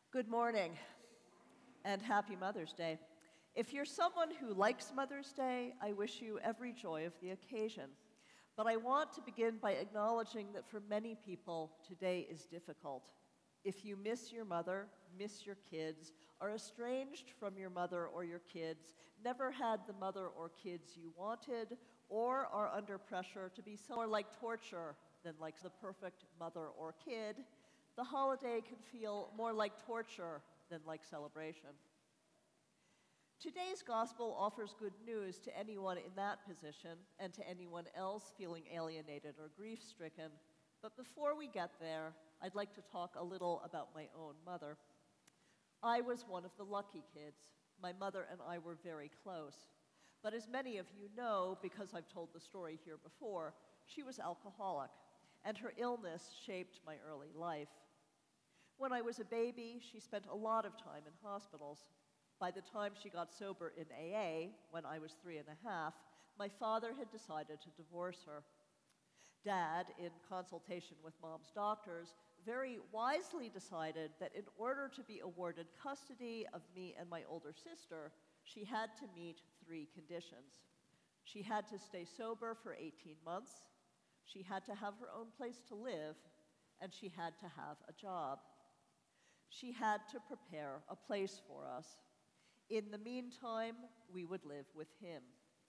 Good morning and happy Mother's Day. If you're someone who likes Mother's Day, I wish you every joy of the occasion. But I want to begin by acknowledging that for many people, today is difficult. If you miss your mother, miss your kids, are estranged from your mother or your kids, never had the mother or kids you wanted, or are under pressure to be more like torture than like the perfect mother or kid, the holiday can feel more like torture than like celebration. Today's gospel offers good news to anyone in that position and to anyone else feeling alienated or grief-stricken. But before we get there, I'd like to talk a little about my own mother. I was one of the lucky kids. My mother and I were very close. But as many of you know, because I've told the story here before, she was alcoholic, and her illness shaped my early life. When I was a baby, she spent a lot of time in hospitals. By the time she got sober in AA, when I was 3 and a half, my father had decided to divorce her. Dad, in consultation with Mom's doctors, very wisely decided that in order to be awarded custody of me and my older sister, she had to meet 3 conditions. She had to stay sober for 18 months, she had to have her own place to live, and she had to have a job. She had to prepare a place for us. In the meantime, we would live with him.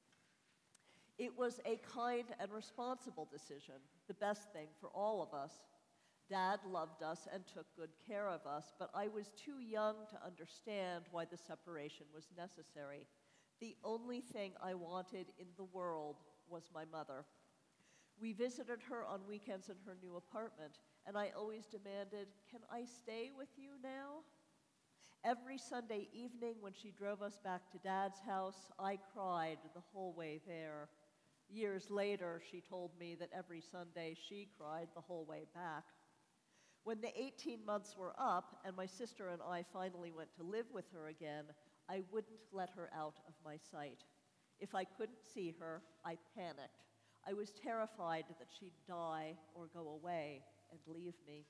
It was a kind and responsible decision, the best thing for all of us. Dad loved us and took good care of us, but I was too young to understand why the separation was necessary. The only thing I wanted in the world was my mother. We visited her on weekends in her new apartment, and I always demanded, "Can I stay with you now?" Every Sunday evening when she drove us back to Dad's house, I cried the whole way there. Years later, she told me that every Sunday she cried the whole way back. When the 18 months were up and my sister and I finally went to live with her again, I wouldn't let her out of my sight. If I couldn't see her, I panicked. I was terrified that she'd die or go away and leave me.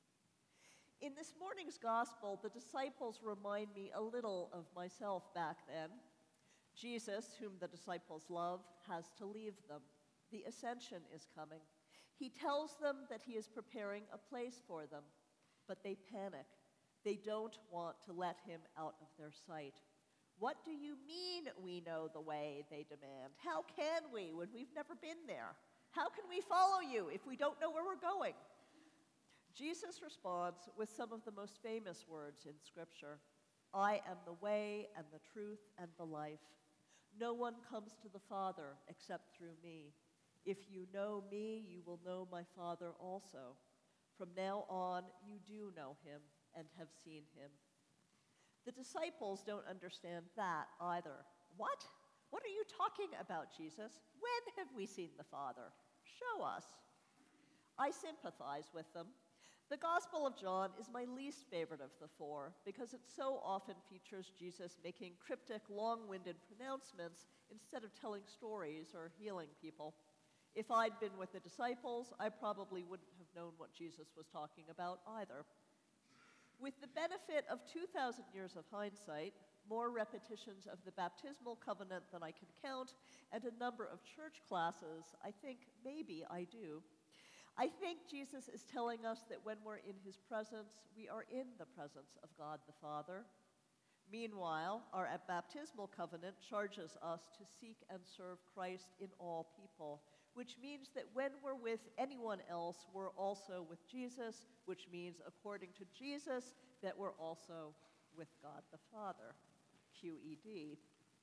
In this morning's gospel, the disciples remind me a little of myself back then. Jesus, whom the disciples love, has to leave them. The ascension is coming. He tells them that he is preparing a place for them, but they panic. They don't want to let him out of their sight. "What do you mean we know the way?" they demand. "How can we when we've never been there? How can we follow you if we don't know where we're going?" Jesus responds with some of the most famous words in Scripture. "I am the way and the truth and the life. No one comes to the Father except through me. If you know me, you will know my Father also. From now on, you do know him and have seen him." The disciples don't understand that either. What? What are you talking about, Jesus? When have we seen the Father? Show us. I sympathize with them. The Gospel of John is my least favorite of the 4 because it so often features Jesus making cryptic, long-winded pronouncements instead of telling stories or healing people. If I'd been with the disciples, I probably wouldn't have known what Jesus was talking about either. With the benefit of 2,000 years of hindsight, more repetitions of the baptismal covenant than I can count, and a number of church classes, I think maybe I do. I think Jesus is telling us that when we're in his presence, we are in the presence of God the Father. Meanwhile, our baptismal covenant charges us to seek and serve Christ in all people, which means that when we're with anyone else, we're also with Jesus, which means, according to Jesus, that we're also with God the Father. QED.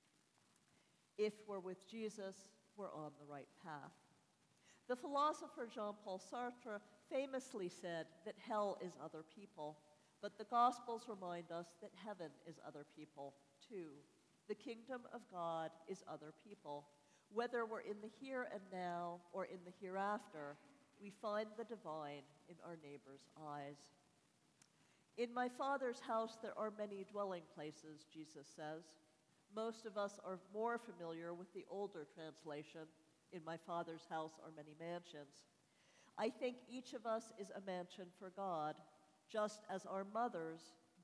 If we're with Jesus, we're on the right path. The philosopher Jean-Paul Sartre famously said that hell is other people, but the Gospels remind us that heaven is other people, too. The kingdom of God is other people. Whether we're in the here and now or in the hereafter, we find the divine in our neighbor's eyes. In my Father's house there are many dwelling places, Jesus says. Most of us are more familiar with the older translation, "In my Father's house are many mansions." I think each of us is a mansion for God, just as our mothers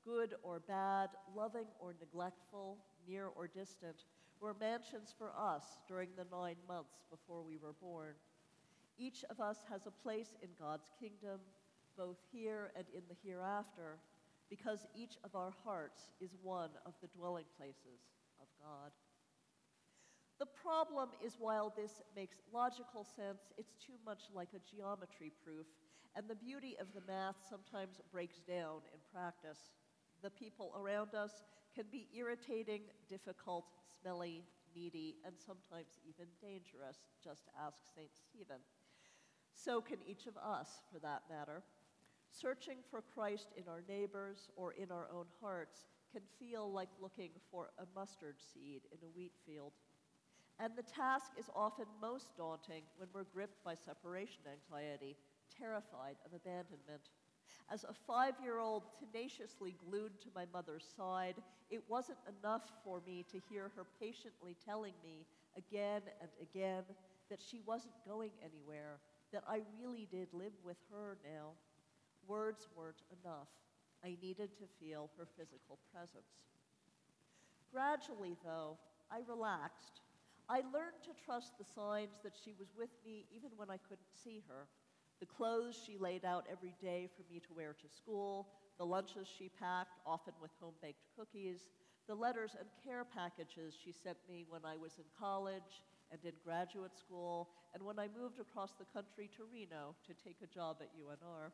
good or bad, loving or neglectful, near or distant, were mansions for us during the 9 months before we were born. Each of us has a place in God's kingdom, both here and in the hereafter, because each of our hearts is one of the dwelling places of God. The problem is, while this makes logical sense, it's too much like a geometry proof, and the beauty of the math sometimes breaks down in practice. The people around us can be irritating, difficult, smelly, needy, and sometimes even dangerous, just ask St. Stephen. So can each of us, for that matter. Searching for Christ in our neighbors or in our own hearts can feel like looking for a mustard seed in a wheat field. And the task is often most daunting when we're gripped by separation anxiety, terrified of abandonment. As a 5-year-old tenaciously glued to my mother's side, it wasn't enough for me to hear her patiently telling me again and again that she wasn't going anywhere, that I really did live with her now. Words weren't enough. I needed to feel her physical presence. Gradually, though, I relaxed. I learned to trust the signs that she was with me even when I couldn't see her. The clothes she laid out every day for me to wear to school, the lunches she packed, often with home-baked cookies, the letters and care packages she sent me when I was in college and in graduate school, and when I moved across the country to Reno to take a job at UNR.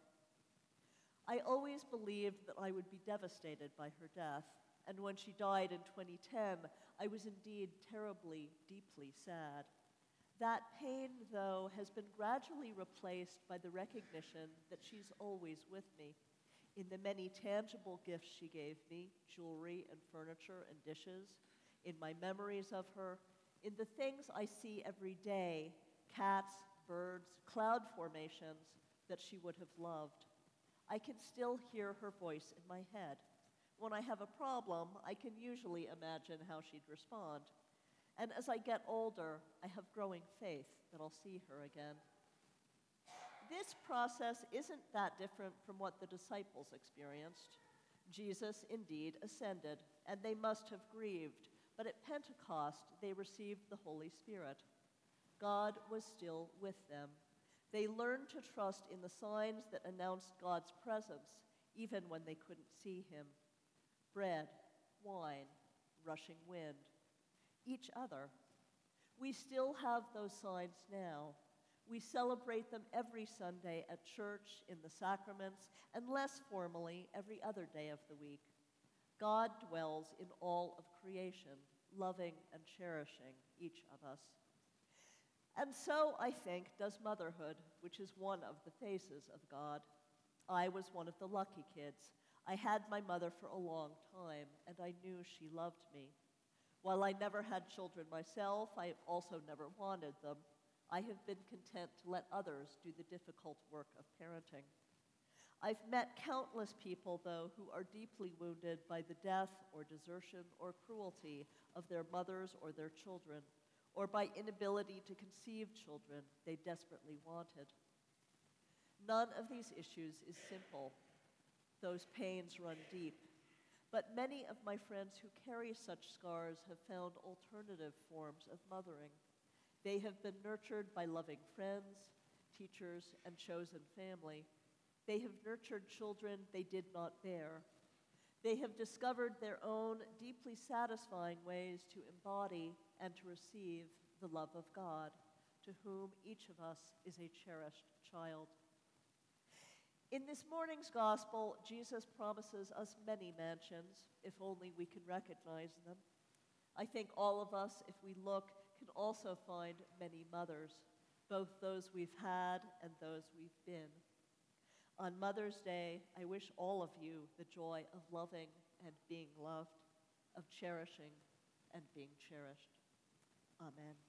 I always believed that I would be devastated by her death, and when she died in 2010, I was indeed terribly, deeply sad. That pain, though, has been gradually replaced by the recognition that she's always with me, in the many tangible gifts she gave me, jewelry and furniture and dishes, in my memories of her, in the things I see every day, cats, birds, cloud formations that she would have loved. I can still hear her voice in my head. When I have a problem, I can usually imagine how she'd respond. And as I get older, I have growing faith that I'll see her again. This process isn't that different from what the disciples experienced. Jesus indeed ascended, and they must have grieved, but at Pentecost they received the Holy Spirit. God was still with them. They learned to trust in the signs that announced God's presence, even when they couldn't see him. Bread, wine, rushing wind, each other. We still have those signs now. We celebrate them every Sunday at church, in the sacraments, and less formally every other day of the week. God dwells in all of creation, loving and cherishing each of us. And so, I think, does motherhood, which is one of the faces of God. I was one of the lucky kids. I had my mother for a long time, and I knew she loved me. While I never had children myself, I also never wanted them. I have been content to let others do the difficult work of parenting. I've met countless people, though, who are deeply wounded by the death or desertion or cruelty of their mothers or their children, or by inability to conceive children they desperately wanted. None of these issues is simple. Those pains run deep. But many of my friends who carry such scars have found alternative forms of mothering. They have been nurtured by loving friends, teachers, and chosen family. They have nurtured children they did not bear. They have discovered their own deeply satisfying ways to embody and to receive the love of God, to whom each of us is a cherished child. In this morning's gospel, Jesus promises us many mansions, if only we can recognize them. I think all of us, if we look, can also find many mothers, both those we've had and those we've been. On Mother's Day, I wish all of you the joy of loving and being loved, of cherishing and being cherished. Amen.